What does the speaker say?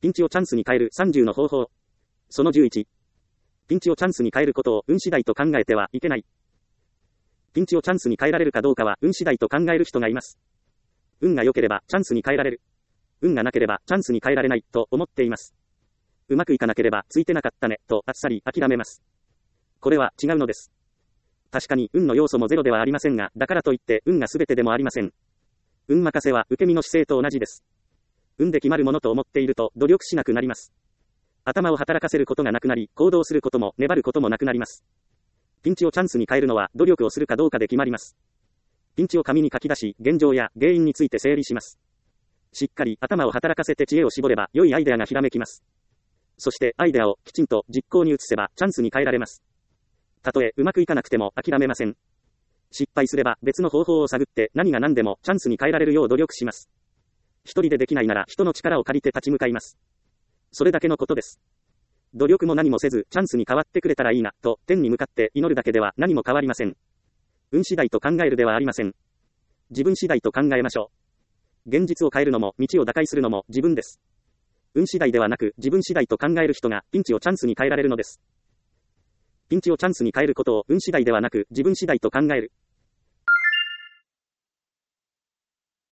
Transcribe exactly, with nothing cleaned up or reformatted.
ピンチをチャンスに変えるさんじゅうの方法。そのじゅういち。ピンチをチャンスに変えることを運次第と考えてはいけない。ピンチをチャンスに変えられるかどうかは運次第と考える人がいます。運が良ければチャンスに変えられる。運がなければチャンスに変えられないと思っています。うまくいかなければついてなかったねとあっさり諦めます。これは違うのです。確かに運の要素もゼロではありませんが、だからといって運が全てでもありません。運任せは受け身の姿勢と同じです。運で決まるものと思っていると努力しなくなります。頭を働かせることがなくなり、行動することも粘ることもなくなります。ピンチをチャンスに変えるのは努力をするかどうかで決まります。ピンチを紙に書き出し、現状や原因について整理します。しっかり頭を働かせて知恵を絞れば良いアイデアがひらめきます。そしてアイデアをきちんと実行に移せばチャンスに変えられます。たとえうまくいかなくても諦めません。失敗すれば別の方法を探って何が何でもチャンスに変えられるよう努力します。一人でできないなら人の力を借りて立ち向かいます。それだけのことです。努力も何もせずチャンスに変わってくれたらいいなと天に向かって祈るだけでは何も変わりません。運次第と考えるではありません。自分次第と考えましょう。現実を変えるのも道を打開するのも自分です。運次第ではなく自分次第と考える人がピンチをチャンスに変えられるのです。ピンチをチャンスに変えることを運次第ではなく自分次第と考える。